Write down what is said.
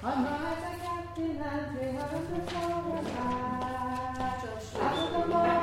Unrise, the captain, and we have the forward. After the morning.